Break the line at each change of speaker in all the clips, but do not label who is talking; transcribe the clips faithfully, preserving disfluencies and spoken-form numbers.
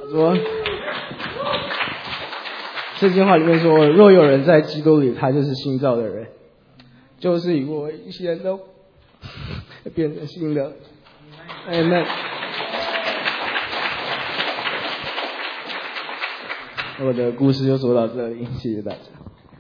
说这句话里面说，若有人在基督里，他就是新造的人，就是与我一些人都变成新的。Amen。我的故事就说到这里，谢谢大家。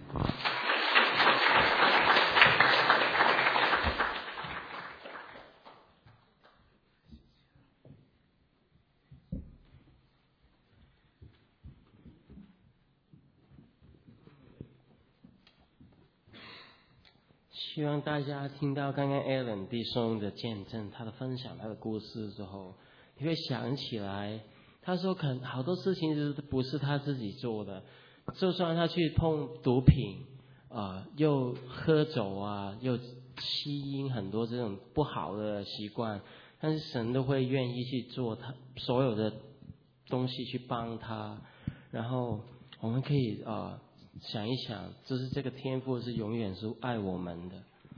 希望大家听到刚刚 Alan 弟兄的见证，他的分享，他的故事之后，你会想起来，他说可能好多事情就是不是他自己做的，就算他去碰毒品啊、呃，又喝酒啊，又吸烟，很多这种不好的习惯，但是神都会愿意去做他所有的东西去帮他，然后我们可以啊。呃想一想，就是这个天父是永远是爱我们的。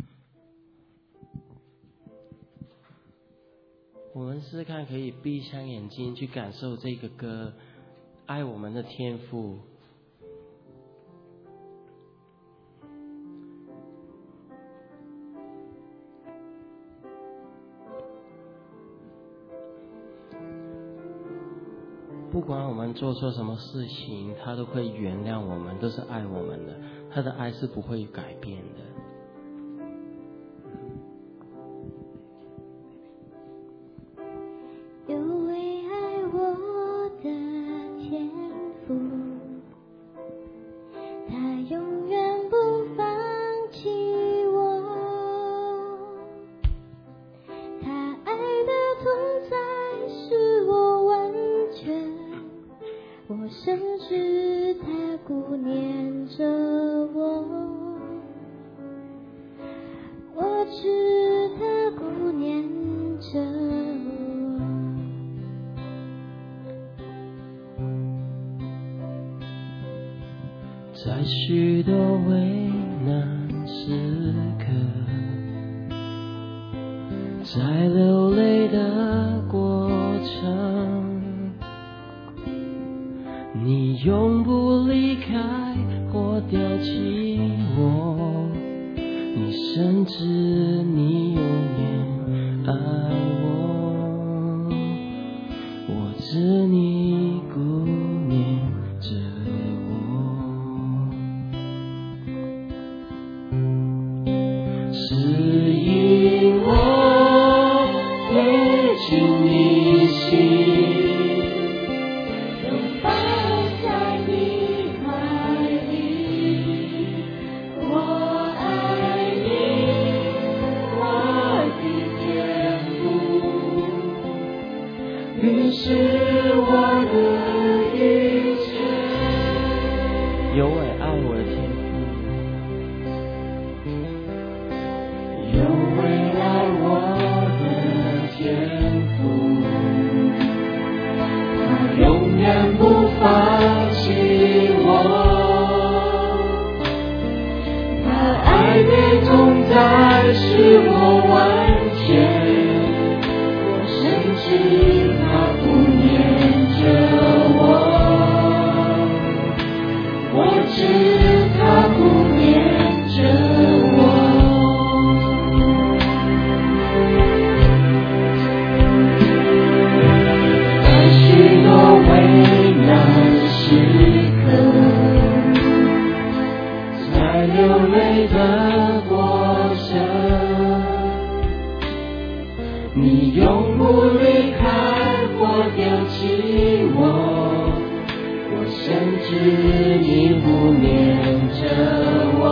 我们试试看，可以闭上眼睛去感受这个歌，爱我们的天父。不管我们做错什么事情，他都会原谅我们，都是爱我们的，他的爱是不会改变的。
有位爱我的天父，他永远不放弃我，他爱的同在使我完全，我深知他顾念着我，我知他顾念着我。
在许多为难时刻，在流泪的过程，你永不离开或丢弃我，你深知你永远爱我，我知你顾念着我，是因我贴近你心，是我的一切，有位爱我的天父，有位爱我的天父，他永远不放弃我，他爱的同在使我完全，我深知他顾念着我，我知他顾念着我。在许多为难时刻，在流泪的过程，你永不离开或丢弃我，我深知你顾念着我，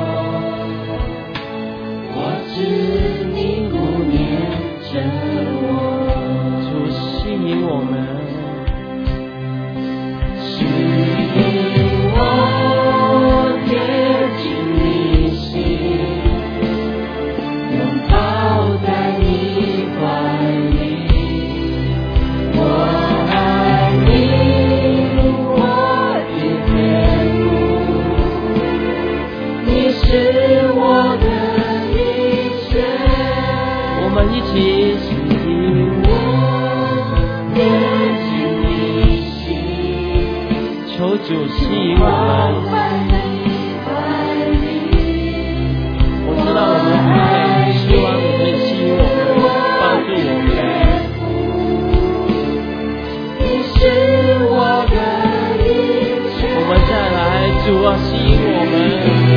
我知你顾念着我。主吸引我们，吸引我贴近你心，拥抱在你怀里。我爱你，我的天父，你是我的一切。我们一起吸引我贴近你心， 主吸引我们。我知道我们会希望你可以吸引我们，帮助我们。你是我的一切。我们再来，主啊，吸引我们。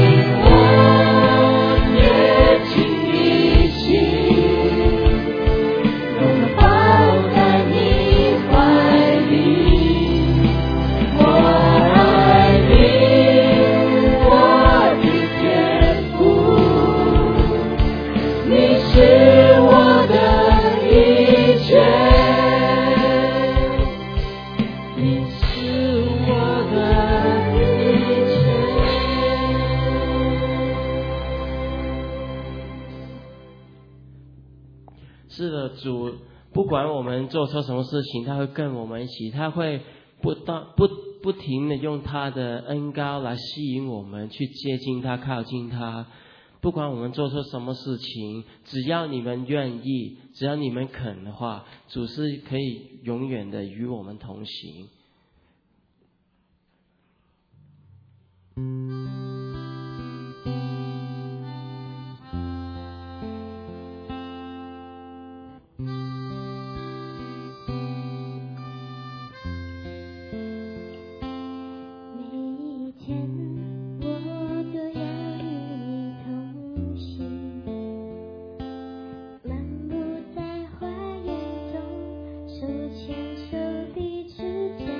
主不管我们做错什么事情，他会跟我们一起，他会不断不不停的用他的恩膏来吸引我们去接近他，靠近他。不管我们做错什么事情，只要你们愿意，只要你们肯的话，主是可以永远的与我们同行。
手牵手的指尖。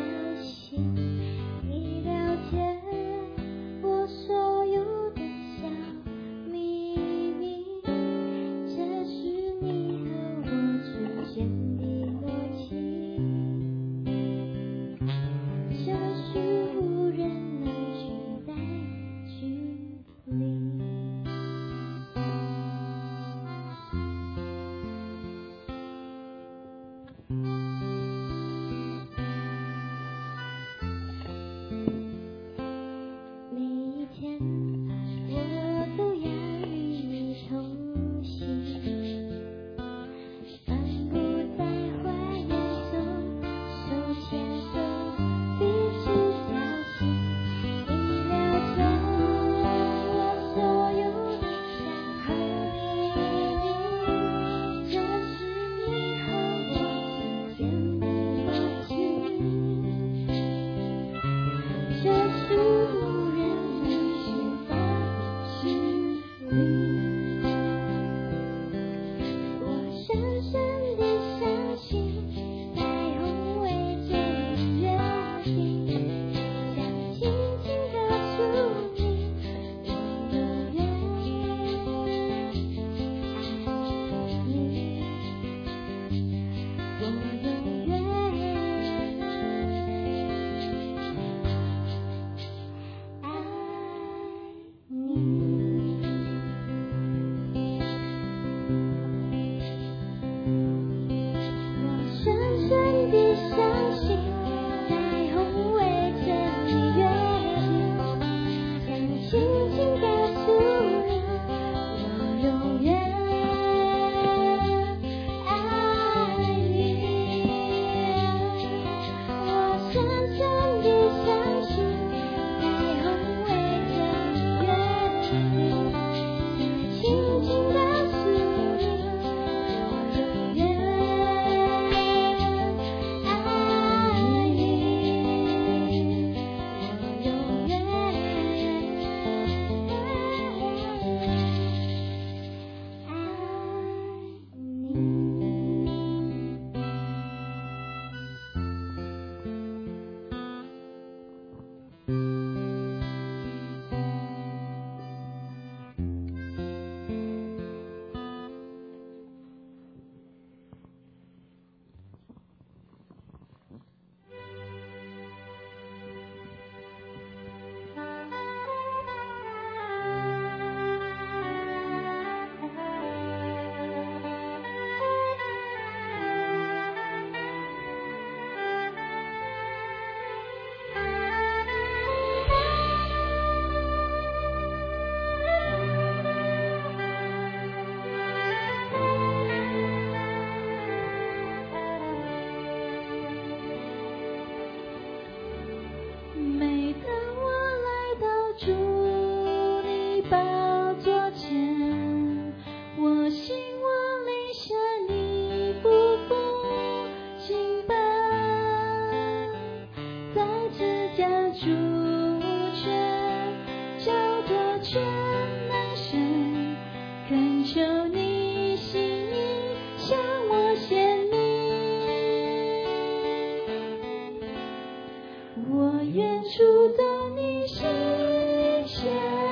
触动你心弦，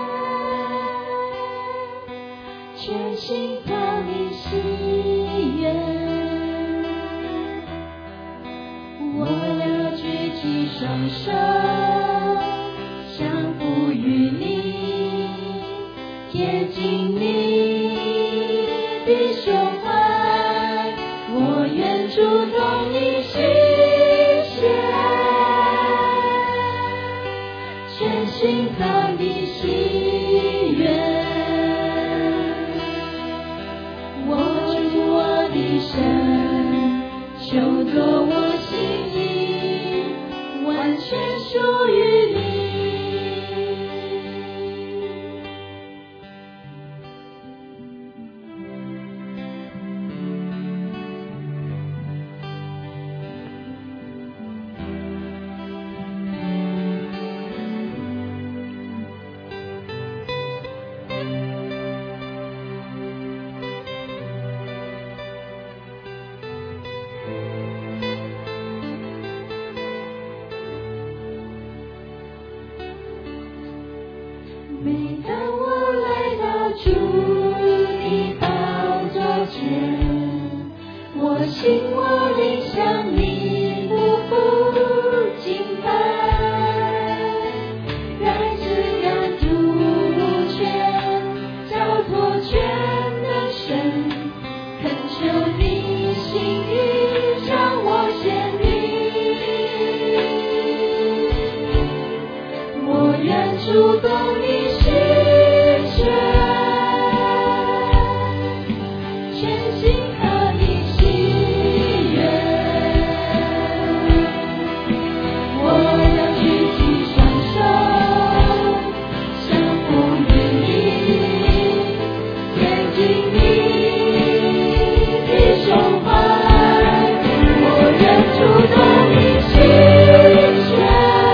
全心讨你喜悦。我要举起双手，降服于你，贴近你的胸怀，我愿触动你心弦，全心讨你喜悦。握住我的手，求夺我心意，完全属于你。每当我来到主的宝座前，我心我灵向你匍匐敬拜，来自感主权交托权的神，恳求你心意向我显明，我愿触动你心弦，全心讨你喜悦。我要举起双手，降服于你，贴近你的胸怀，我愿触动你心弦，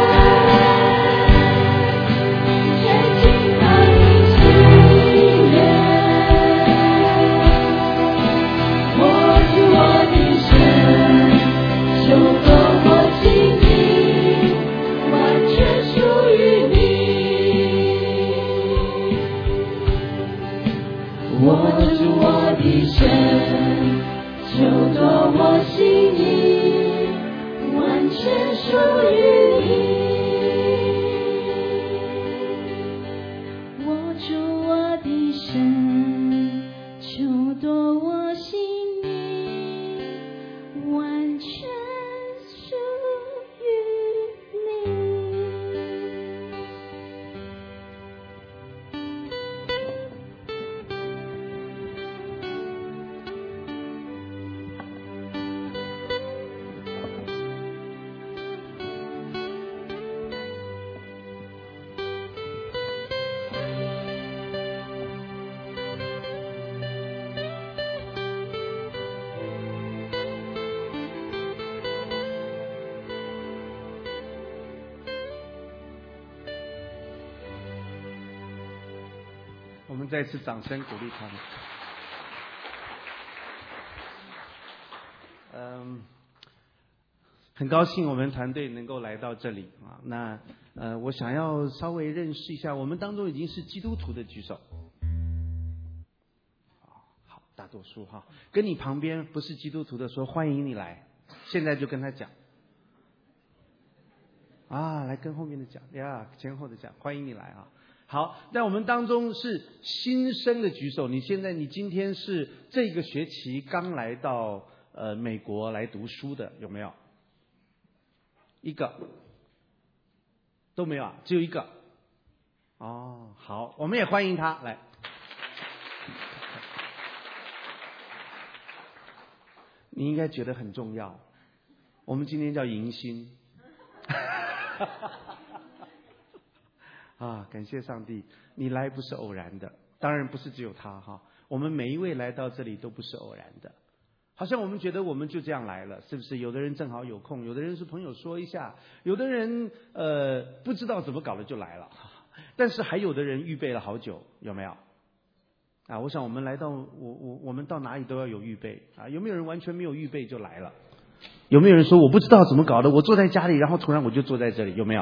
全心讨你喜悦。握住我的手，求夺我心意，完全属于你。握住我的手，求夺我心意，完全属于你。握住我的手，求夺我心意，完全属于你。
我们再次掌声鼓励他们。嗯，很高兴我们团队能够来到这里啊。那呃，我想要稍微认识一下，我们当中已经是基督徒的举手。好，大多数哈。跟你旁边不是基督徒的说欢迎你来，现在就跟他讲。啊，来跟后面的讲呀，前后的讲，欢迎你来啊。好，在我们当中是新生的举手。你现在，你今天是这个学期刚来到呃美国来读书的，有没有？一个都没有啊，只有一个。哦，好，我们也欢迎他来。你应该觉得很重要。我们今天叫迎新。啊，感谢上帝，你来不是偶然的，当然不是只有他哈，我们每一位来到这里都不是偶然的。好像我们觉得我们就这样来了，是不是？有的人正好有空，有的人是朋友说一下，有的人呃不知道怎么搞的就来了，但是还有的人预备了好久，有没有？啊，我想我们来到我我我们到哪里都要有预备啊，有没有人完全没有预备就来了？有没有人说我不知道怎么搞的，我坐在家里，然后突然我就坐在这里，有没有？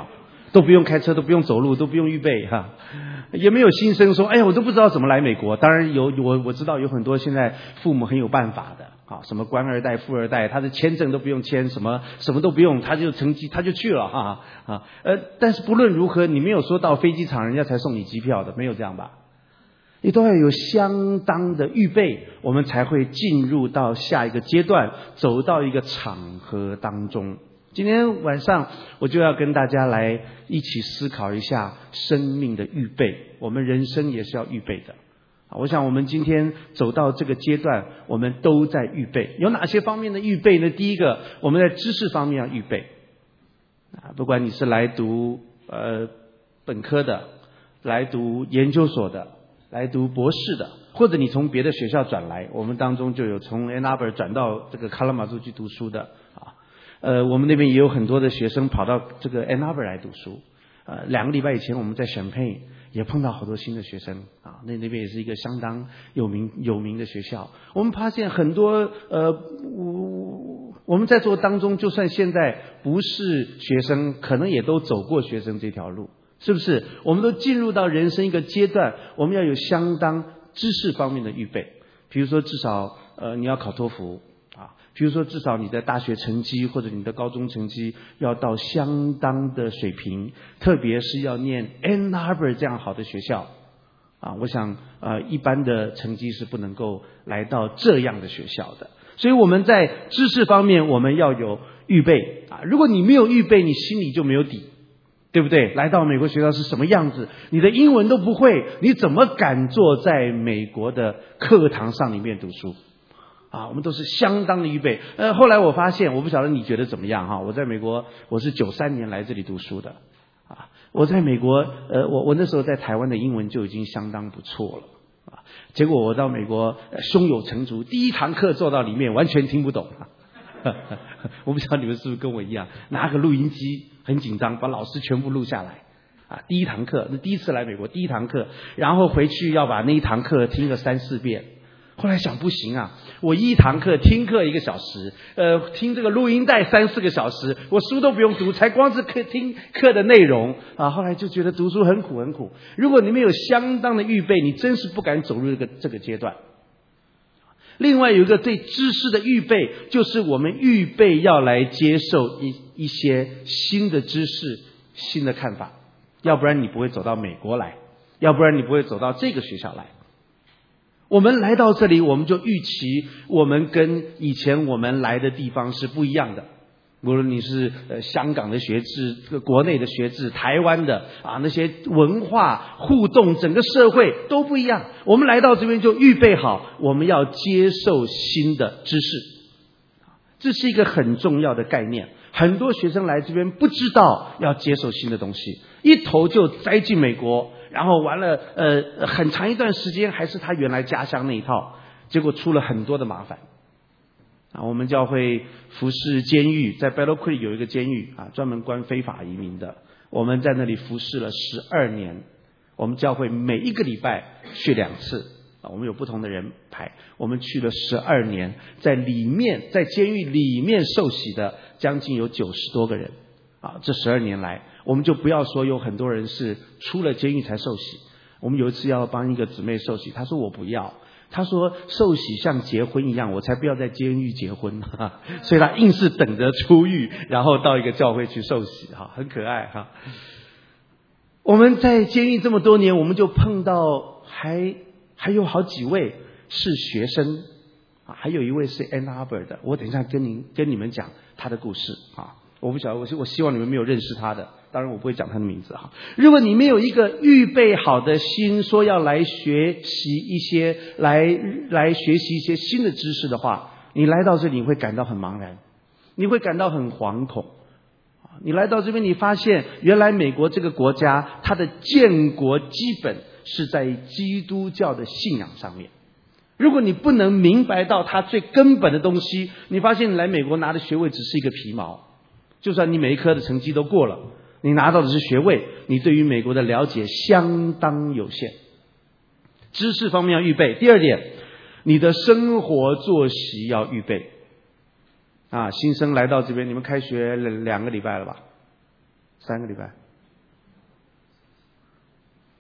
都不用开车，都不用走路，都不用预备哈，也没有新生说，哎呀，我都不知道怎么来美国。当然有，我我知道有很多现在父母很有办法的啊，什么官二代、富二代，他的签证都不用签，什么什么都不用，他就成绩他就去了哈啊呃，但是不论如何，你没有说到飞机场人家才送你机票的，没有这样吧？你都要有相当的预备，我们才会进入到下一个阶段，走到一个场合当中。今天晚上我就要跟大家来一起思考一下生命的预备，我们人生也是要预备的。我想我们今天走到这个阶段，我们都在预备。有哪些方面的预备呢？第一个，我们在知识方面要预备。啊，不管你是来读呃本科的，来读研究所的，来读博士的，或者你从别的学校转来，我们当中就有从 Ann Arbor 转到这个卡拉马祖去读书的啊。呃，我们那边也有很多的学生跑到这个 Ann Arbor 来读书。呃，两个礼拜以前我们在选配也碰到好多新的学生啊，那那边也是一个相当有名有名的学校。我们发现很多呃，我我们在座当中，就算现在不是学生，可能也都走过学生这条路，是不是？我们都进入到人生一个阶段，我们要有相当知识方面的预备。比如说，至少呃你要考托福啊，比如说至少你的大学成绩或者你的高中成绩要到相当的水平，特别是要念 Ann Arbor 这样好的学校啊，我想呃一般的成绩是不能够来到这样的学校的。所以我们在知识方面我们要有预备啊，如果你没有预备，你心里就没有底，对不对？来到美国学校是什么样子，你的英文都不会，你怎么敢坐在美国的课堂上里面读书啊？我们都是相当的预备。呃，后来我发现，我不晓得你觉得怎么样哈？我在美国，我是九三年来这里读书的啊。我在美国，呃，我我那时候在台湾的英文就已经相当不错了啊。结果我到美国，呃、胸有成竹，第一堂课坐到里面完全听不懂啊。我不知道你们是不是跟我一样，拿个录音机很紧张，把老师全部录下来啊。第一堂课，那第一次来美国，第一堂课，然后回去要把那一堂课听个三四遍。后来想不行啊，我一堂课听课一个小时，呃，听这个录音带三四个小时，我书都不用读，才光是课听课的内容啊。后来就觉得读书很苦很苦。如果你没有相当的预备，你真是不敢走入这个这个阶段。另外有一个对知识的预备，就是我们预备要来接受一一些新的知识、新的看法，要不然你不会走到美国来，要不然你不会走到这个学校来。我们来到这里，我们就预期我们跟以前我们来的地方是不一样的。无论你是呃香港的学制、国内的学制、台湾的啊，那些文化互动，整个社会都不一样。我们来到这边就预备好，我们要接受新的知识，这是一个很重要的概念。很多学生来这边不知道要接受新的东西，一头就栽进美国，然后完了呃很长一段时间还是他原来家乡那一套，结果出了很多的麻烦。啊，我们教会服侍监狱，在 Battle Creek 有一个监狱啊，专门关非法移民的。我们在那里服侍了十二年，我们教会每一个礼拜去两次啊，我们有不同的人排，我们去了十二年，在里面在监狱里面受洗的将近有九十多个人啊。这十二年来，我们就不要说有很多人是出了监狱才受洗。我们有一次要帮一个姊妹受洗，她说我不要。他说受洗像结婚一样，我才不要在监狱结婚哈，所以他硬是等着出狱，然后到一个教会去受洗哈，很可爱哈。我们在监狱这么多年，我们就碰到还还有好几位是学生啊，还有一位是 Ann Arbor 的，我等一下跟您跟你们讲他的故事啊。我不晓得，我我希望你们没有认识他的，当然我不会讲他的名字哈。如果你没有一个预备好的心，说要来学习一些来来学习一些新的知识的话，你来到这里你会感到很茫然，你会感到很惶恐。你来到这边，你发现原来美国这个国家，它的建国基本是在基督教的信仰上面。如果你不能明白到它最根本的东西，你发现你来美国拿的学位只是一个皮毛。就算你每一科的成绩都过了，你拿到的是学位，你对于美国的了解相当有限。知识方面要预备。第二点，你的生活作息要预备。啊，新生来到这边，你们开学两个礼拜了吧？三个礼拜？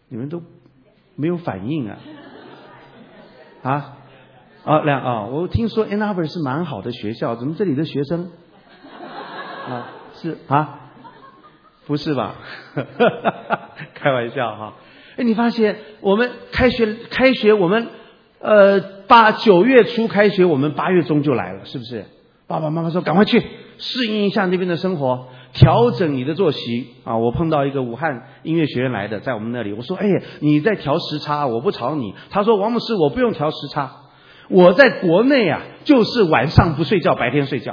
你们都没有反应啊？啊？啊，两啊！我听说 Ann Arbor 是蛮好的学校，怎么这里的学生啊是啊？不是吧？开玩笑哈！哎，你发现我们开学开学我们呃八九月初开学，我们八月中就来了，是不是？爸爸妈妈说赶快去适应一下那边的生活，调整你的作息啊！我碰到一个武汉音乐学院来的，在我们那里，我说哎，你在调时差，我不吵你。他说王牧师，我不用调时差，我在国内啊，就是晚上不睡觉，白天睡觉。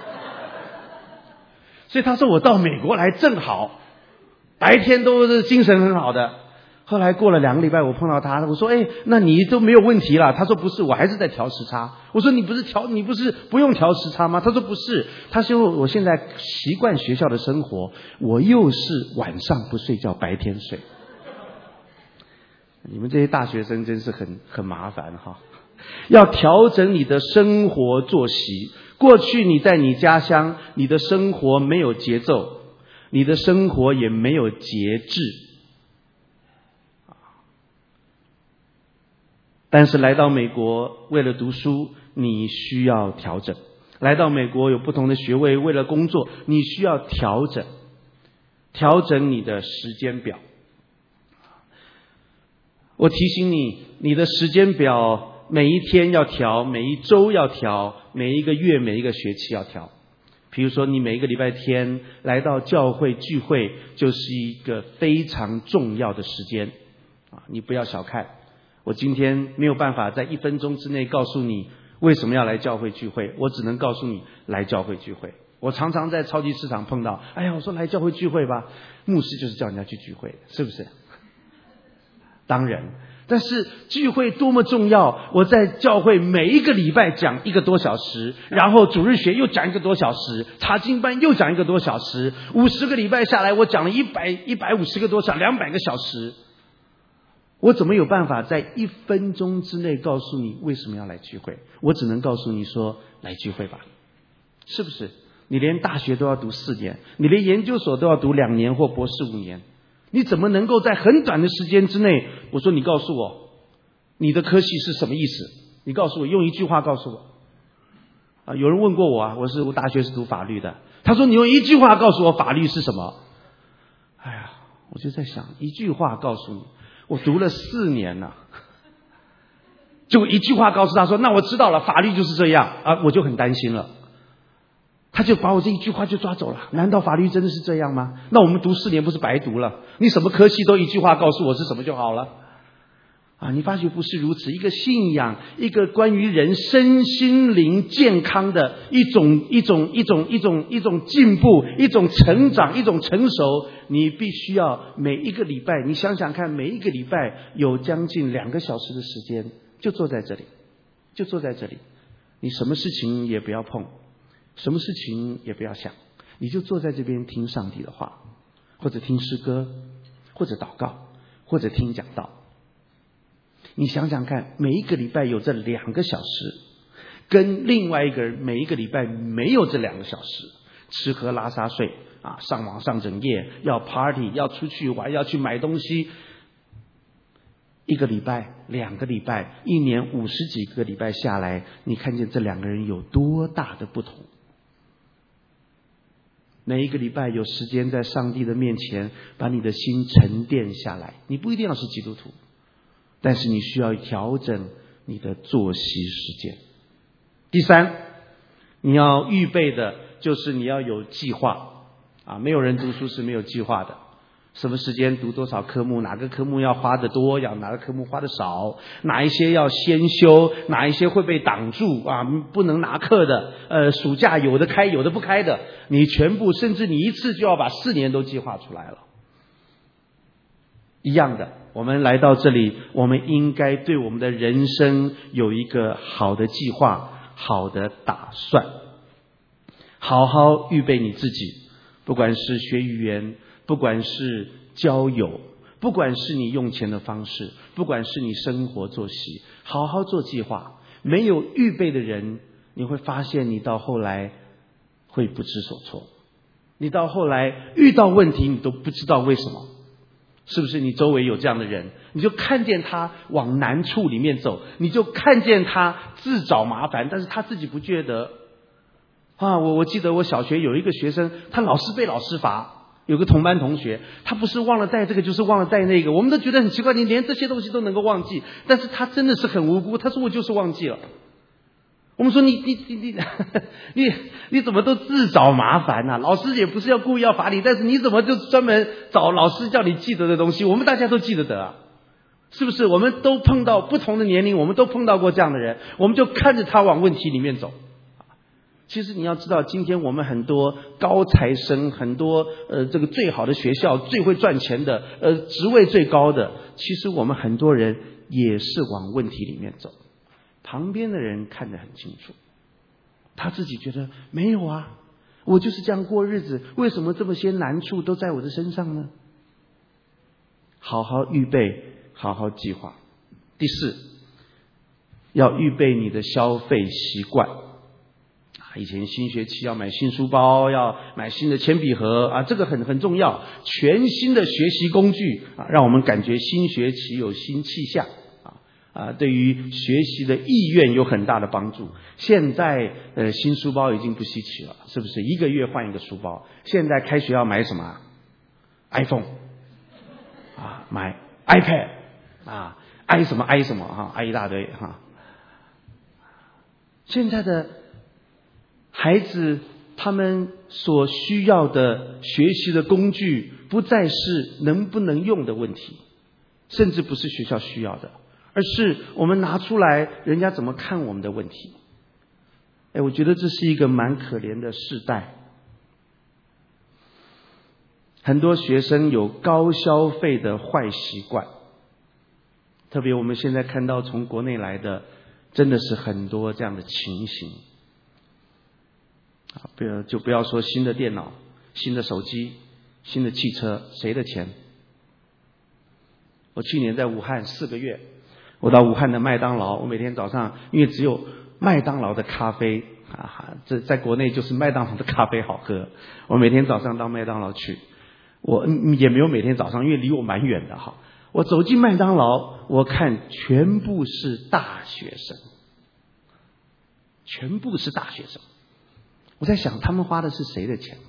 所以他说我到美国来正好，白天都是精神很好的。后来过了两个礼拜，我碰到他，我说哎，那你都没有问题了？他说不是，我还是在调时差。我说你不是调，你不是不用调时差吗？他说不是，他说我现在习惯学校的生活，我又是晚上不睡觉，白天睡。你们这些大学生真是很很麻烦哈，要调整你的生活作息。过去你在你家乡，你的生活没有节奏，你的生活也没有节制。但是来到美国，为了读书，你需要调整。来到美国有不同的学位，为了工作，你需要调整，调整你的时间表。我提醒你，你的时间表每一天要调，每一周要调，每一个月、每一个学期要调。比如说，你每一个礼拜天来到教会聚会，就是一个非常重要的时间啊！你不要小看。我今天没有办法在一分钟之内告诉你为什么要来教会聚会，我只能告诉你来教会聚会。我常常在超级市场碰到，哎呀，我说来教会聚会吧，牧师就是叫人家去聚会，是不是？当然，但是聚会多么重要！我在教会每一个礼拜讲一个多小时，然后主日学又讲一个多小时，查经班又讲一个多小时，五十个礼拜下来，我讲了一百一百五十个多小时，两百个小时。我怎么有办法在一分钟之内告诉你为什么要来聚会？我只能告诉你说来聚会吧，是不是？你连大学都要读四年，你连研究所都要读两年或博士五年，你怎么能够在很短的时间之内？我说你告诉我，你的科系是什么意思？你告诉我，用一句话告诉我。啊，有人问过我啊，我是我大学是读法律的，他说你用一句话告诉我法律是什么？哎呀，我就在想，一句话告诉你。我读了四年了，就一句话告诉他说，那我知道了，法律就是这样啊，我就很担心了。他就把我这一句话就抓走了。难道法律真的是这样吗？那我们读四年不是白读了？你什么科系都一句话告诉我是什么就好了啊？你发觉不是如此，一个信仰，一个关于人身心灵健康的一种一种一种一种一种进步，一种成长，一种成熟，你必须要每一个礼拜，你想想看，每一个礼拜有将近两个小时的时间，就坐在这里，就坐在这里，你什么事情也不要碰，什么事情也不要想，你就坐在这边听上帝的话，或者听诗歌，或者祷告，或者听讲道。你想想看，每一个礼拜有这两个小时，跟另外一个人每一个礼拜没有这两个小时，吃喝拉撒睡啊，上网上整夜，要 party， 要出去玩，要去买东西。一个礼拜、两个礼拜、一年五十几个礼拜下来，你看见这两个人有多大的不同？每一个礼拜有时间在上帝的面前把你的心沉淀下来，你不一定要是基督徒，但是你需要调整你的作息时间。第三，你要预备的就是你要有计划啊！没有人读书是没有计划的。什么时间读多少科目，哪个科目要花的多，要哪个科目花的少，哪一些要先修，哪一些会被挡住啊，不能拿课的，呃，暑假有的开有的不开的，你全部甚至你一次就要把四年都计划出来了。一样的，我们来到这里，我们应该对我们的人生有一个好的计划，好的打算，好好预备你自己，不管是学语言，不管是交友，不管是你用钱的方式，不管是你生活作息，好好做计划。没有预备的人，你会发现你到后来会不知所措，你到后来遇到问题你都不知道为什么。 是不是？你周围有这样的人，你就看见他往难处里面走，你就看见他自找麻烦，但是他自己不觉得。啊，我我记得我小学有一个学生，他老是被老师罚。有个同班同学，他不是忘了带这个，就是忘了带那个，我们都觉得很奇怪，你连这些东西都能够忘记，但是他真的是很无辜，他说我就是忘记了。我们说你你你你你你怎么都自找麻烦啊？老师也不是要故意要罚你，但是你怎么就专门找老师叫你记得的东西？我们大家都记得得啊，是不是？我们都碰到不同的年龄，我们都碰到过这样的人，我们就看着他往问题里面走。其实你要知道，今天我们很多高材生，很多呃这个最好的学校、最会赚钱的、呃职位最高的，其实我们很多人也是往问题里面走。旁边的人看得很清楚，他自己觉得没有啊，我就是这样过日子，为什么这么些难处都在我的身上呢？好好预备，好好计划。第四，要预备你的消费习惯。以前新学期要买新书包，要买新的铅笔盒啊，这个很很重要。全新的学习工具啊，让我们感觉新学期有新气象啊啊，对于学习的意愿有很大的帮助。现在呃新书包已经不稀奇了，是不是？一个月换一个书包。现在开学要买什么 ？iPhone 啊，买 iPad 啊 ，i 什么 i 什么哈 ，i 一大堆哈。现在的孩子他们所需要的学习的工具不再是能不能用的问题，甚至不是学校需要的，而是我们拿出来人家怎么看我们的问题。哎，我觉得这是一个蛮可怜的世代。很多学生有高消费的坏习惯，特别我们现在看到从国内来的真的是很多这样的情形。啊，不要就不要说新的电脑、新的手机、新的汽车，谁的钱？我去年在武汉四个月，我到武汉的麦当劳，我每天早上因为只有麦当劳的咖啡啊，这在国内就是麦当劳的咖啡好喝，我每天早上到麦当劳去，我也没有每天早上，因为离我蛮远的哈。我走进麦当劳，我看全部是大学生，全部是大学生。我在想，他们花的是谁的钱？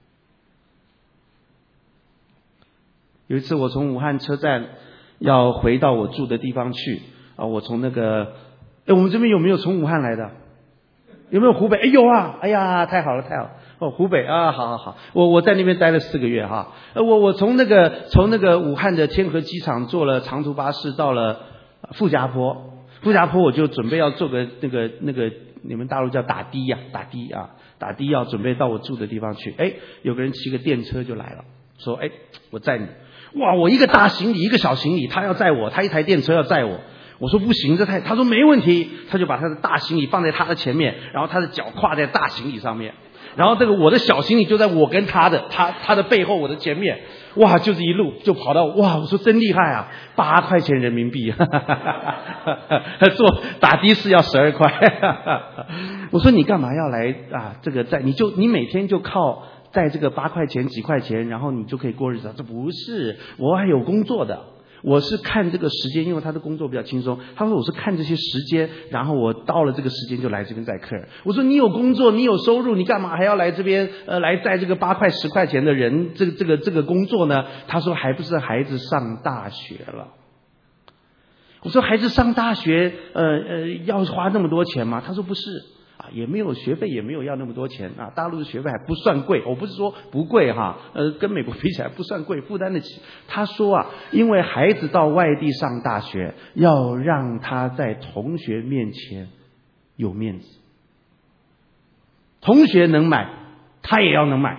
有一次，我从武汉车站要回到我住的地方去啊，我从那个，哎，我们这边有没有从武汉来的？有没有湖北？哎，有啊！哎呀，太好了，太好了！哦，湖北啊，好好好，我我在那边待了四个月哈。呃，我我从那个从那个武汉的天河机场坐了长途巴士到了傅家坡，傅家坡我就准备要坐个那个那个你们大陆叫打的呀，打的啊。打的要准备到我住的地方去，哎，有个人骑个电车就来了，说，哎，我载你。哇，我一个大行李，一个小行李，他要载我，他一台电车要载我。我说不行，这太，他说没问题，他就把他的大行李放在他的前面，然后他的脚跨在大行李上面，然后这个我的小行李就在我跟他的他他的背后，我的前面，哇，就是一路就跑到，哇，我说真厉害啊，八块钱人民币，坐打的士要十二块，我说你干嘛要来啊？这个在你就你每天就靠在这个八块钱几块钱，然后你就可以过日子？这不是，我还有工作的。我是看这个时间，因为他的工作比较轻松。他说我是看这些时间，然后我到了这个时间就来这边载客人。我说你有工作，你有收入，你干嘛还要来这边呃来载这个八块十块钱的人这个这个这个工作呢？他说还不是孩子上大学了。我说孩子上大学呃呃要花那么多钱吗？他说不是。啊，也没有学费，也没有要那么多钱啊。大陆的学费还不算贵，我不是说不贵哈，呃，跟美国比起来不算贵，负担得起。他说啊，因为孩子到外地上大学，要让他在同学面前有面子，同学能买，他也要能买。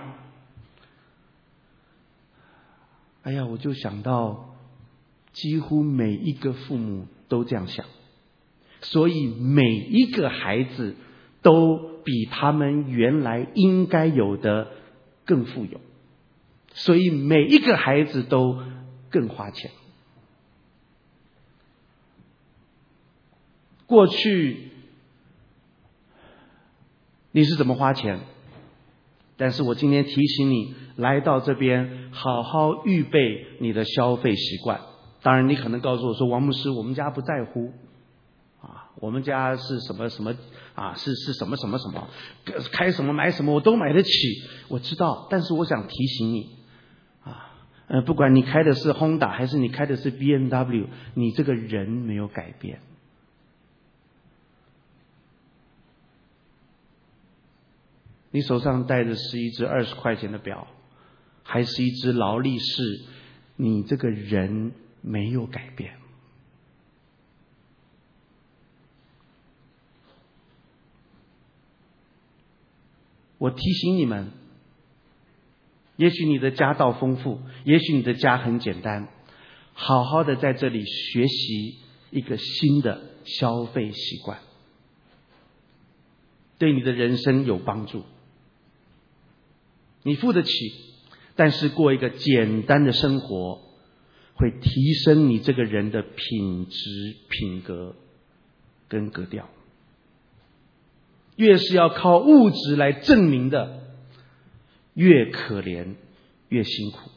哎呀，我就想到，几乎每一个父母都这样想，所以每一个孩子都比他们原来应该有的更富有，所以每一个孩子都更花钱。过去你是怎么花钱？但是我今天提醒你， 来到这边好好预备你的消费习惯。当然你可能告诉我说，王牧师，我们家不在乎啊，我们家是什么什么啊，是是什么什么什么，开什么买什么我都买得起，我知道。但是我想提醒你啊，呃，不管你开的是 Honda 还是你开的是 B M W， 你这个人没有改变。你手上戴的是一只二十块钱的表，还是一只劳力士，你这个人没有改变。我提醒你们，也许你的家道丰富，也许你的家很简单，好好的在这里学习一个新的消费习惯，对你的人生有帮助。你付得起，但是过一个简单的生活，会提升你这个人的品质、品格跟格调。越是要靠物质来证明的，越可怜，越辛苦。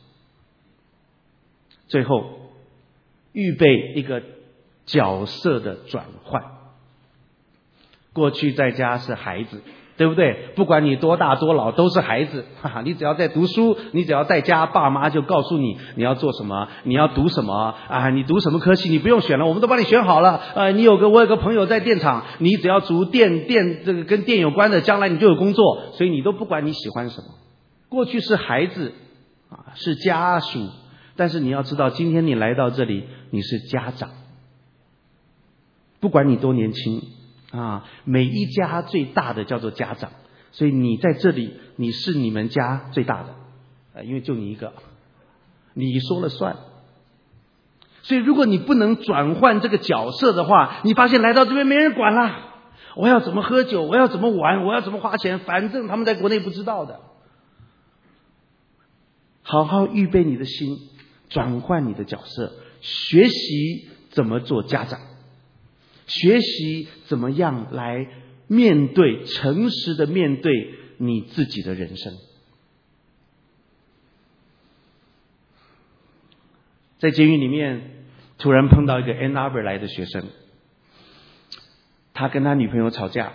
最后，预备一个角色的转换。过去在家是孩子，对不对？不管你多大多老都是孩子，哈哈，你只要在读书，你只要在家，爸妈就告诉你你要做什么，你要读什么啊？你读什么科系你不用选了，我们都帮你选好了。呃，你有个我有个朋友在电厂，你只要读电电这个跟电有关的，将来你就有工作，所以你都不管你喜欢什么。过去是孩子啊，是家属，但是你要知道，今天你来到这里，你是家长。不管你多年轻啊，每一家最大的叫做家长，所以你在这里，你是你们家最大的，呃，因为就你一个，你说了算。所以如果你不能转换这个角色的话，你发现来到这边没人管了，我要怎么喝酒，我要怎么玩，我要怎么花钱，反正他们在国内不知道的。好好预备你的心，转换你的角色，学习怎么做家长，学习怎么样来面对，诚实的面对你自己的人生。在监狱里面，突然碰到一个 Ann Arbor 来的学生，他跟他女朋友吵架，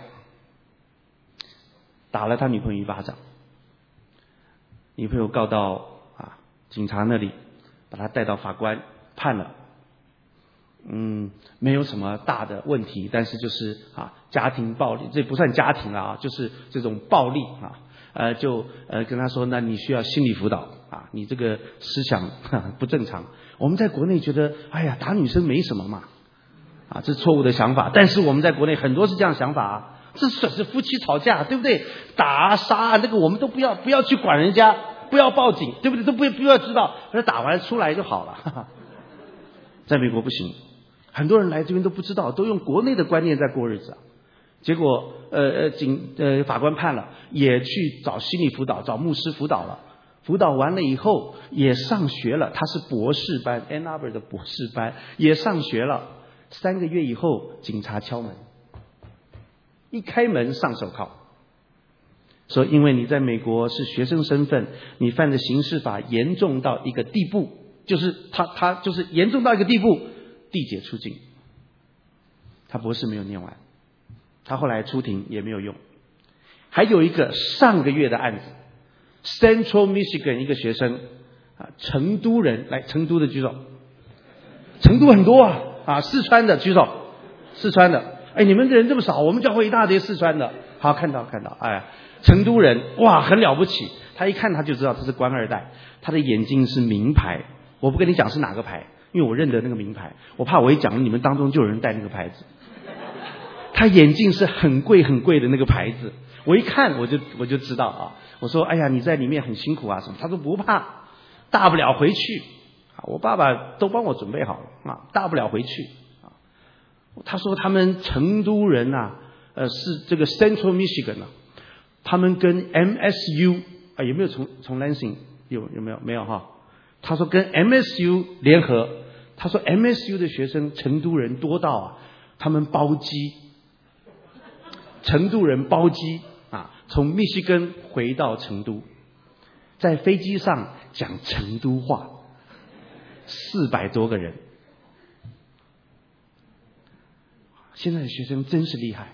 打了他女朋友一巴掌，女朋友告到啊警察那里，把他带到法官判了。嗯，没有什么大的问题，但是就是啊，家庭暴力，这不算家庭啊，就是这种暴力啊，呃，就呃跟他说，那你需要心理辅导啊，你这个思想呵呵不正常。我们在国内觉得，哎呀，打女生没什么嘛，啊，这是错误的想法。但是我们在国内很多是这样想法啊，这只是夫妻吵架，对不对？打杀那个我们都不要不要去管人家，不要报警，对不对？都不不要知道，那打完出来就好了。呵呵在美国不行。很多人来这边都不知道，都用国内的观念在过日子啊。结果呃呃警呃法官判了，也去找心理辅导，找牧师辅导了。辅导完了以后，也上学了。他是博士班 ，Ann Arbor 的博士班，也上学了。三个月以后，警察敲门，一开门上手铐，说因为你在美国是学生身份，你犯的刑事法严重到一个地步，就是他他就是严重到一个地步。递解出境，他博士没有念完，他后来出庭也没有用。还有一个上个月的案子 ，Central Michigan 一个学生啊，成都人，来成都的举手，成都很多啊啊，四川的举手，四川的，哎，你们人这么少，我们教会一大堆四川的，好，看到看到，哎，成都人，哇，很了不起，他一看他就知道他是官二代，他的眼镜是名牌，我不跟你讲是哪个牌。因为我认得那个名牌，我怕我一讲你们当中就有人戴那个牌子。他眼镜是很贵很贵的那个牌子，我一看我就我就知道啊。我说哎呀你在里面很辛苦啊什么？他说不怕，大不了回去啊，我爸爸都帮我准备好了啊，大不了回去啊。他说他们成都人啊，呃是这个 Central Michigan 啊，他们跟 M S U 啊有没有从从 Lansing 有有没有没有哈？他说跟 M S U 联合，他说 M S U 的学生成都人多到啊，他们包机，成都人包机啊，从密西根回到成都， 在飞机上讲成都话，四百多个人。现在的学生真是厉害，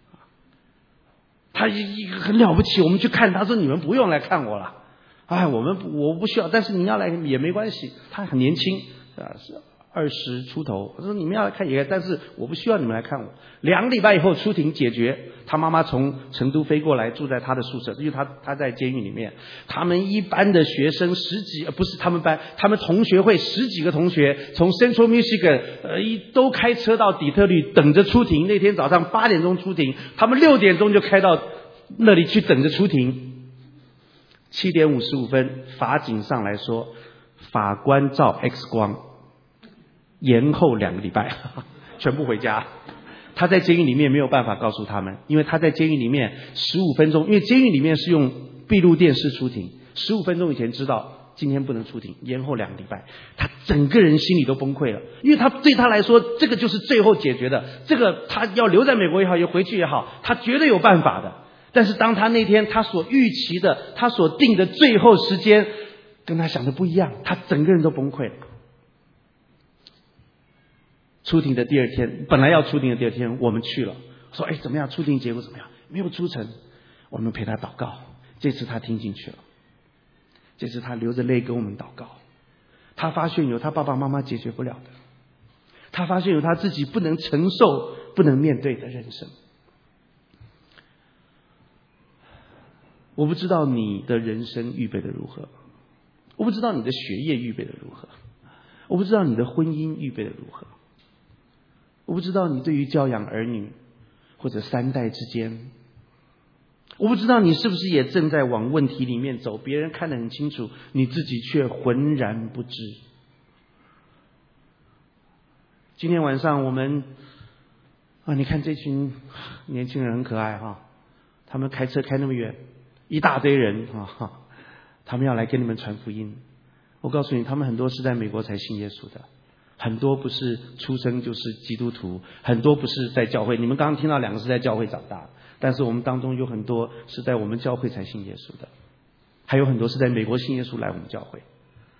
他一个很了不起，我们去看，他说你们不用来看我了，哎，我们我不需要，但是你要来也没关系。他很年轻啊，是二十出头，他说你们要来看也，但是我不需要你们来看我。两个礼拜以后出庭解决，他妈妈从成都飞过来住在他的宿舍，因为他他在监狱里面。他们一班的学生十几，不是他们班，他们同学会十几个同学从 Central Michigan 呃一都开车到底特律等着出庭。那天早上八点钟出庭，他们六点钟就开到那里去等着出庭。七点五十五分，法警上来说，法官照 X 光，延后两个礼拜，全部回家。他在监狱里面没有办法告诉他们，因为他在监狱里面十五分钟，因为监狱里面是用闭路电视出庭，十五分钟以前知道今天不能出庭，延后两个礼拜，他整个人心里都崩溃了，因为他对他来说，这个就是最后解决的，这个他要留在美国也好，也回去也好，他绝对有办法的。但是当他那天他所预期的，他所定的最后时间跟他想的不一样，他整个人都崩溃了。出庭的第二天，本来要出庭的第二天，我们去了，说哎怎么样，出庭结果怎么样？没有出成，我们陪他祷告。这次他听进去了，这次他流着泪跟我们祷告。他发现有他爸爸妈妈解决不了的，他发现有他自己不能承受、不能面对的人生。我不知道你的人生预备的如何，我不知道你的学业预备的如何，我不知道你的婚姻预备的如何，我不知道你对于教养儿女或者三代之间，我不知道你是不是也正在往问题里面走，别人看得很清楚，你自己却浑然不知。今天晚上我们啊，你看这群年轻人很可爱哈，他们开车开那么远，一大堆人啊，他们要来跟你们传福音。我告诉你，他们很多是在美国才信耶稣的，很多不是出生就是基督徒，很多不是在教会。你们刚刚听到两个是在教会长大，但是我们当中有很多是在我们教会才信耶稣的，还有很多是在美国信耶稣来我们教会。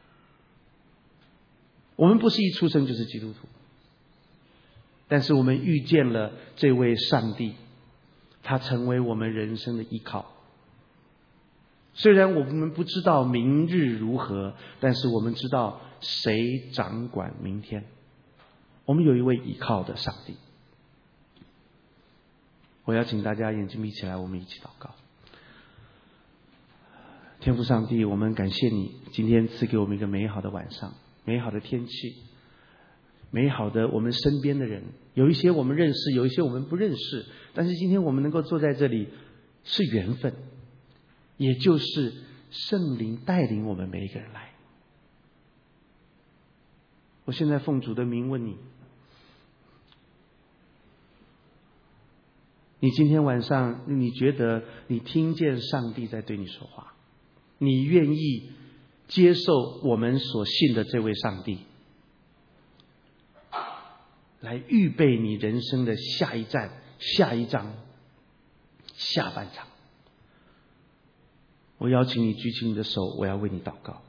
我们不是一出生就是基督徒，但是我们遇见了这位上帝，他成为我们人生的依靠。虽然我们不知道明日如何，但是我们知道谁掌管明天。我们有一位依靠的上帝。我邀请大家眼睛闭起来，我们一起祷告。天父上帝，我们感谢你今天赐给我们一个美好的晚上，美好的天气，美好的我们身边的人，有一些我们认识，有一些我们不认识，但是今天我们能够坐在这里是缘分，也就是圣灵带领我们每一个人来。我现在奉主的名问你，你今天晚上你觉得你听见上帝在对你说话，你愿意接受我们所信的这位上帝，来预备你人生的下一站、下一章、下半场。我邀请你举起你的手，我要为你祷告。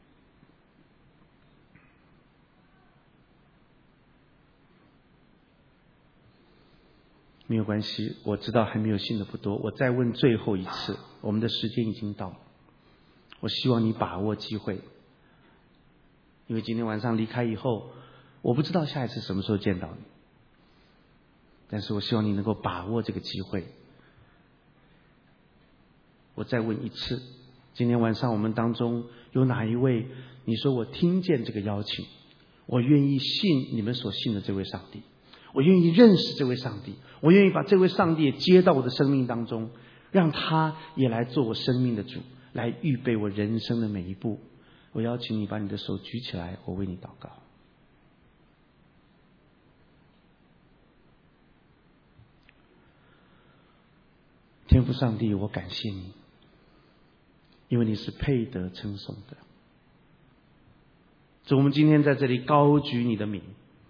没有关系，我知道还没有信的不多，我再问最后一次，我们的时间已经到了。我希望你把握机会，因为今天晚上离开以后，我不知道下一次什么时候见到你，但是我希望你能够把握这个机会。我再问一次，今天晚上我们当中有哪一位，你说我听见这个邀请，我愿意信你们所信的这位上帝，我愿意认识这位上帝，我愿意把这位上帝接到我的生命当中，让他也来做我生命的主，来预备我人生的每一步。我邀请你把你的手举起来，我为你祷告。天父上帝，我感谢你，因为你是配得称颂的。主，我们今天在这里高举你的名，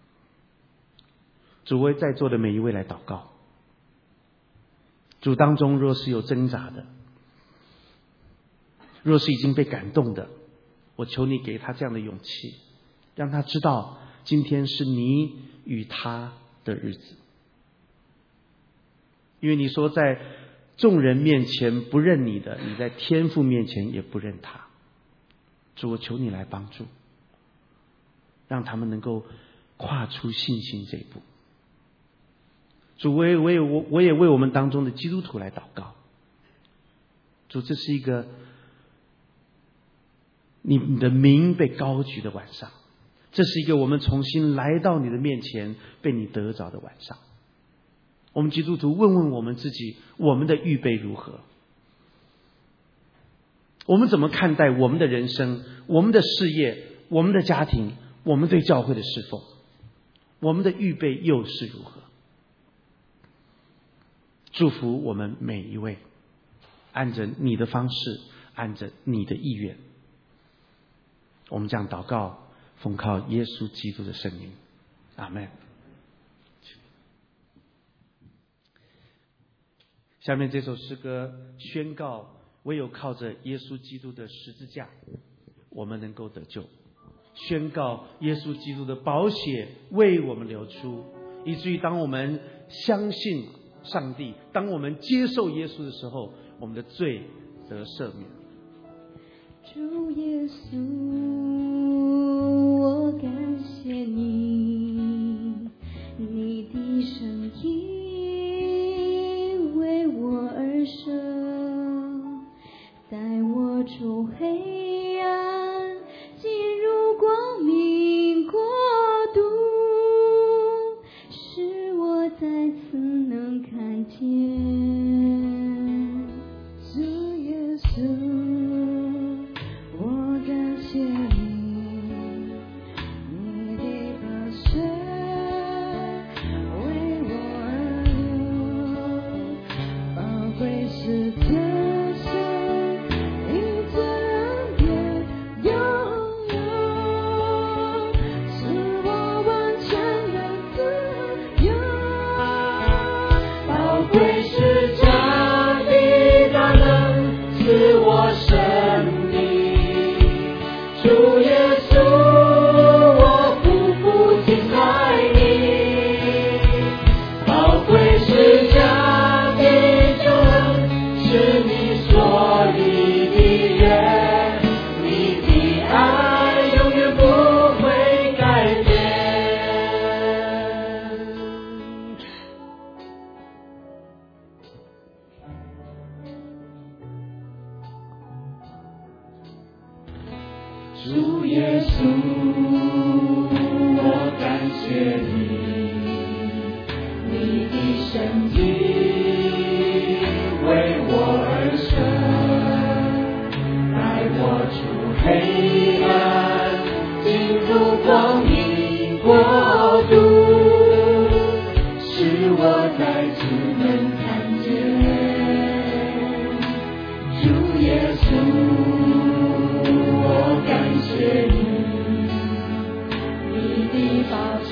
主为在座的每一位来祷告。主，当中若是有挣扎的， 若是已经被感动的，我求你给他这样的勇气，让他知道今天是你与他的日子。因为你说在众人面前不认你的，你在天父面前也不认他。主，我求你来帮助，让他们能够跨出信心这一步。主，我也我也我我也为我们当中的基督徒来祷告。主，这是一个你的名被高举的晚上，这是一个我们重新来到你的面前被你得着的晚上。我们基督徒问问我们自己，我们的预备如何？我们怎么看待我们的人生、我们的事业、我们的家庭、我们对教会的侍奉？我们的预备又是如何？祝福我们每一位，按着你的方式，按着你的意愿。我们这样祷告，奉靠耶稣基督的圣名，阿们。下面这首诗歌宣告，唯有靠着耶稣基督的十字架，我们能够得救。宣告耶稣基督的宝血为我们流出，以至于当我们相信上帝，当我们接受耶稣的时候，我们的罪得赦免。
主耶稣，我感谢你，你的声音为我而生，带我出黑暗，进入光明国度，使我再次能看见主耶稣。
主耶稣，我感谢你，你的神迹为我而生，带我出黑暗，进入光明国度，使我再次能看见主耶稣。谢你，你的宝血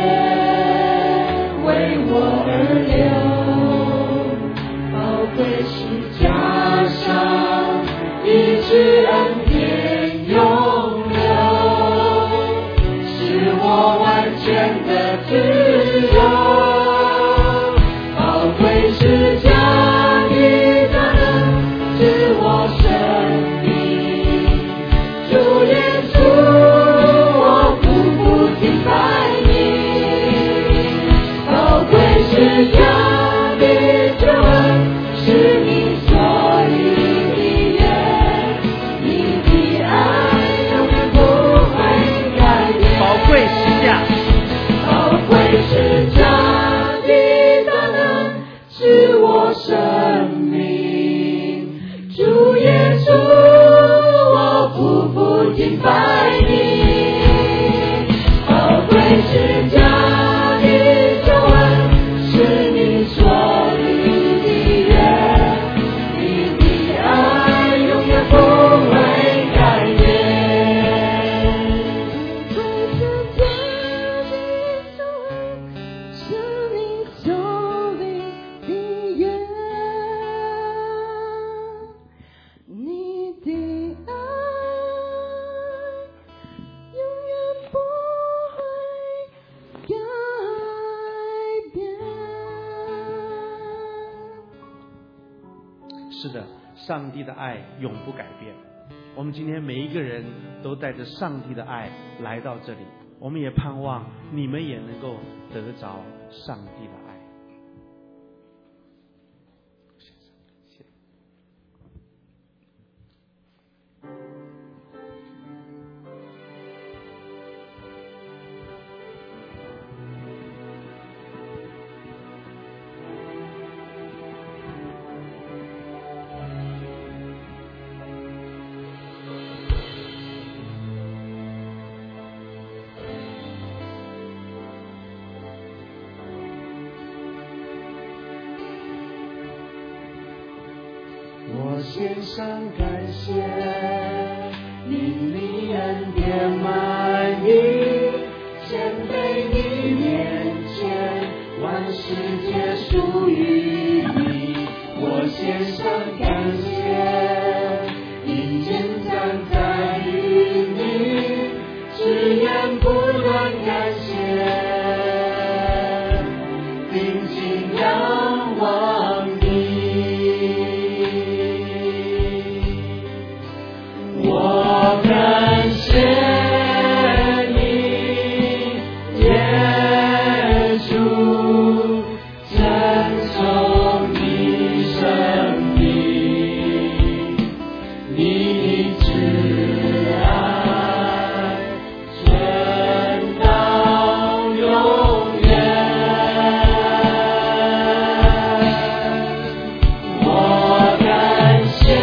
为我而流，宝贵是加上一直恩典永留，使我完全的自由，宝贵是加你的能使我生命。主耶稣，我苦苦敬拜你，宝贵是加的救恩，是你所立的约，你的爱永远不会改变。
宝贵是加，
宝贵是加的大能，是我生命。主耶稣，敬拜你，宝贵是加的救恩，是你所立的约，你的爱永远不会改变。宝贵是加的救恩，是你所立的约，你的
是的，上帝的爱永不改变。我们今天每一个人都带着上帝的爱来到这里，我们也盼望你们也能够得着上帝的爱。
我献上感谢，因你恩典满溢，谦卑你面前，万世皆属于你。我献上感谢，因坚站在于你，只愿不断感谢，定睛仰望你。我感谢你，耶稣，承受你生命，你的慈爱存到永远。我感谢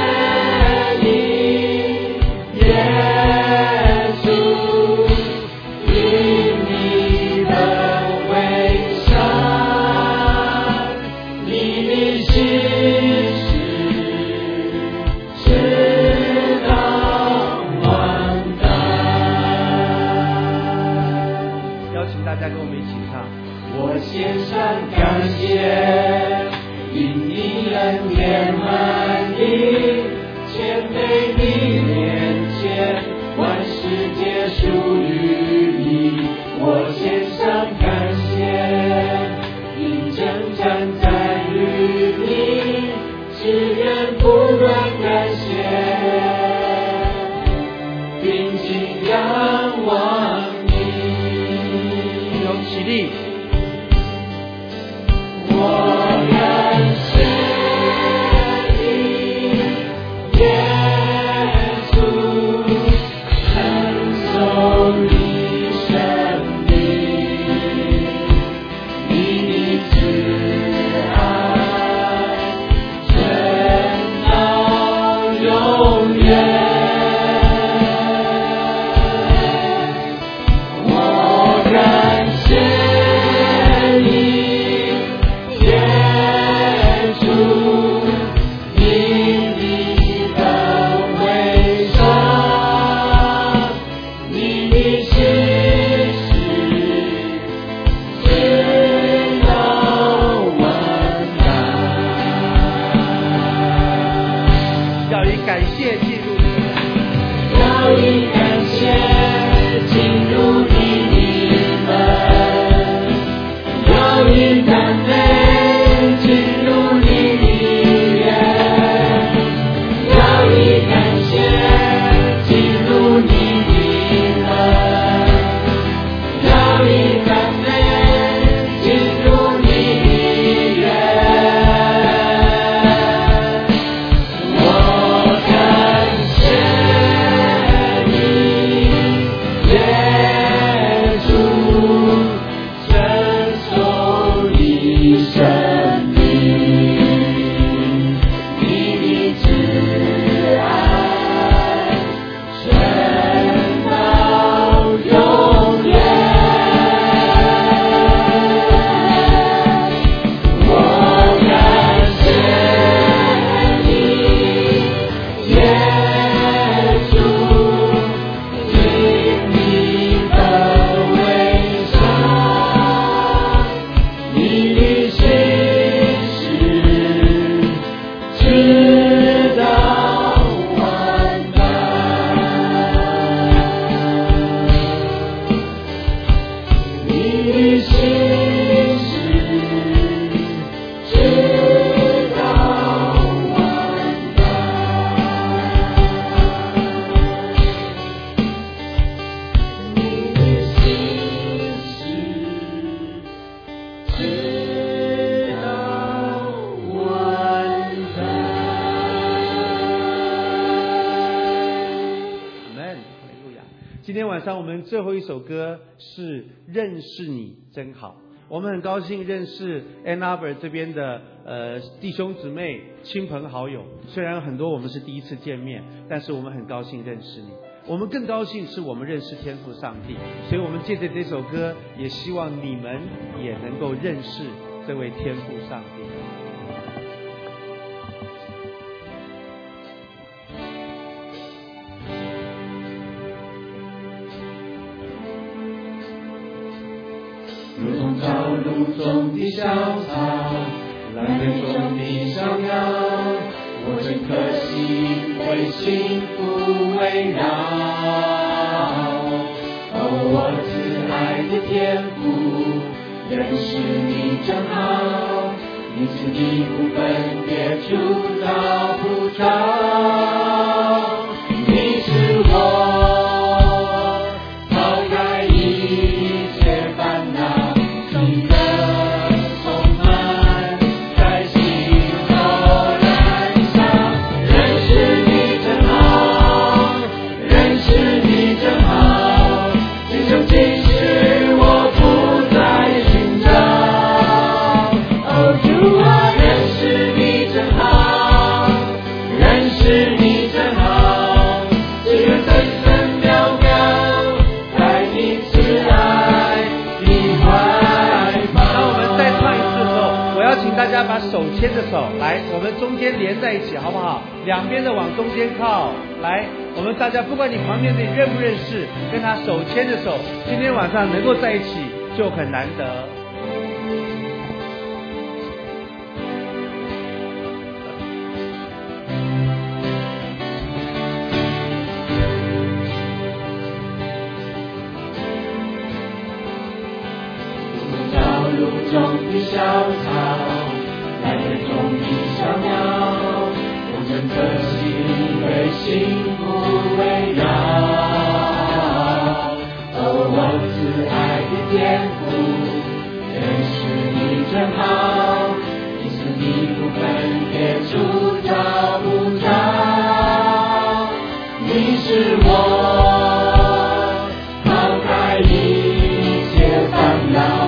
我献上感谢，因你恩典满溢，谦卑你面前，万世皆属于你。我献上感谢，因真站在于你，只愿不断感谢，定睛仰望你。
有起立。
我感谢你，耶稣，承受你生命，你的慈爱存到永远。我感谢
今天晚上我们最后一首歌是认识你真好。我们很高兴认识 Ann Arbor 这边的呃弟兄姊妹、亲朋好友。虽然很多我们是第一次见面，但是我们很高兴认识你。我们更高兴是我们认识天父上帝，所以我们借着这首歌，也希望你们也能够认识这位天父上帝。
如同朝露中的小草，蓝莓中的小鸟，我整颗心被幸福围绕。哦，我慈爱的天父，认识你真好，你是你不分别铸造普照，你是我
把手牵着手来，我们中间连在一起好不好？两边的往中间靠来，我们大家不管你旁边的你认不认识，跟他手牵着手，今天晚上能够在一起就很难得。
朝露中的小草，蓝莓中的小鸟，我整颗心被幸福围绕。哦，我慈爱的天父，认识你真好，你是你不分别铸造不着，你是我抛开一切烦恼。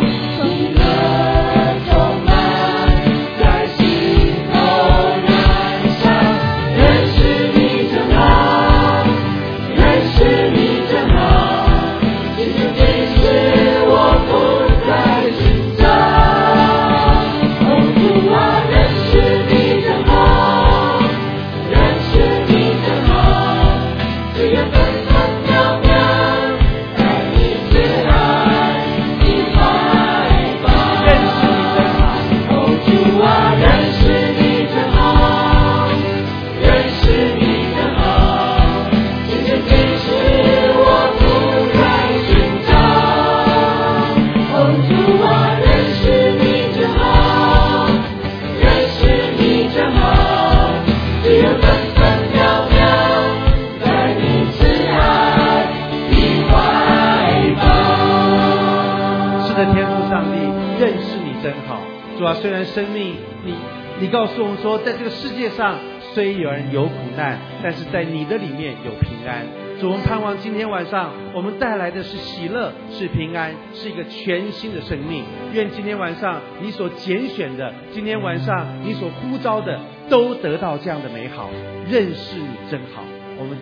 虽然生命你你告诉我们说，在这个世界上虽有人有苦难，但是在你的里面有平安。主，我们盼望今天晚上我们带来的是喜乐，是平安，是一个全新的生命。愿今天晚上你所拣选的，今天晚上你所呼召的，都得到这样的美好。认识你真好。我们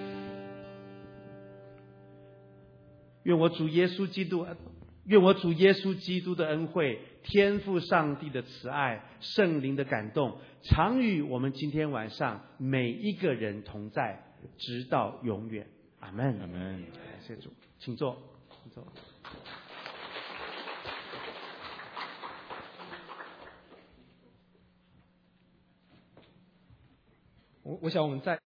愿我主耶稣基督愿我主耶稣基督的恩惠，天父上帝的慈爱，圣灵的感动，常与我们今天晚上每一个人同在，直到永远。阿们，阿们。感谢主，请坐，请坐。
我我想我们在。